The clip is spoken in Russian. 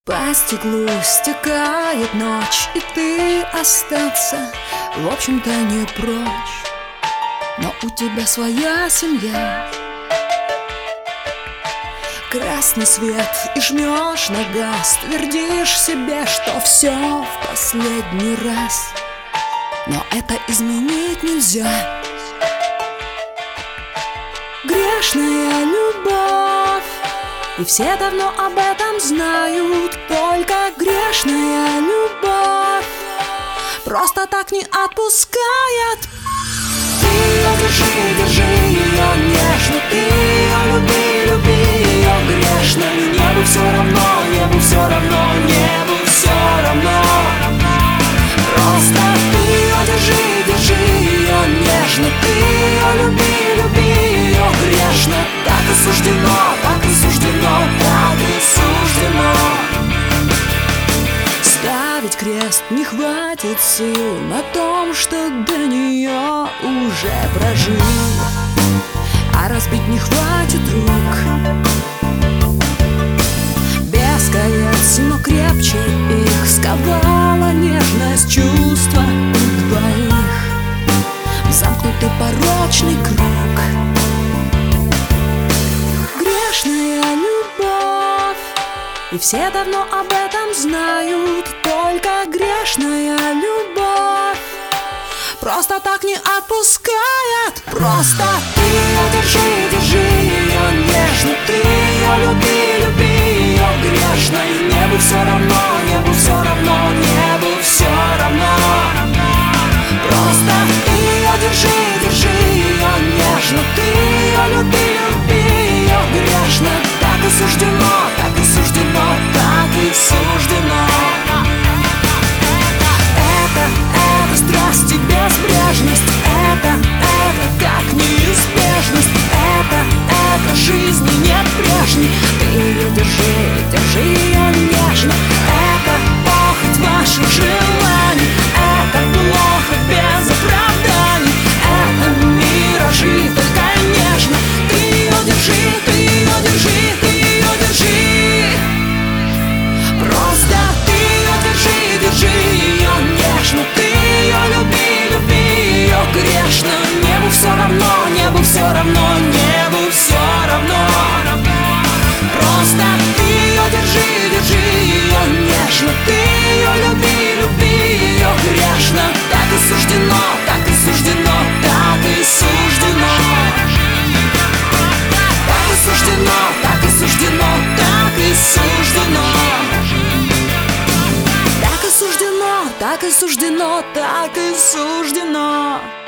По стеклу стекает ночь, и ты остаться, в общем-то, не прочь. Но у тебя своя семья. Красный свет и жмешь на газ, твердишь себе, что все в последний раз. Но это изменить нельзя. Грешная любовь, и все давно об этом знают. Только грешная любовь просто так не отпускает. Ты ее держи, держи ее нежно, ты ее люби, люби ее грешно. Небу все равно, небу все равно, небу все равно. Просто ты ее держи, держи ее нежно, ты ее люби, люби ее грешно. Так и суждено, так и суждено, так и суждено. Ставить крест не хватит сил на том, что до нее уже прожил, а разбить не хватит рук. Без колец, но крепче их сковала нежность чувства у двоих. Замкнутый порочный круг. Грешная любовь, и все давно об этом знают. Только грешная любовь просто так не отпускает. Просто ты ее держи, держи ее нежно, ты ее люби, люби ее грешно. И небу все равно, небу все равно, небу все равно. Просто ты ее держи, держи ее нежно, ты ее люби, люби ее грешно. Так и суждено, так и суждено, так и суждено. Это страсть и безбрежность, это как неизбежность. Это жизни нет прежней. Ты ее держи, держи ее нежно. Это похоть ваших желаний, это плохо без оправданий. Это миражи, только нежно. Ты ее держи, ты ее держи, ты ее держи. Просто ты ее держи, держи ее нежно. Ты ее люби, люби ее грешно. Небу все равно, небу все равно, небу все равно. Просто ты ее держи, держи ее нежно. Ты ее люби, люби ее грешно. Так и суждено, так и суждено, так и суждено. Так и суждено, так и суждено, так и суждено. Так и суждено, так и суждено, так и суждено.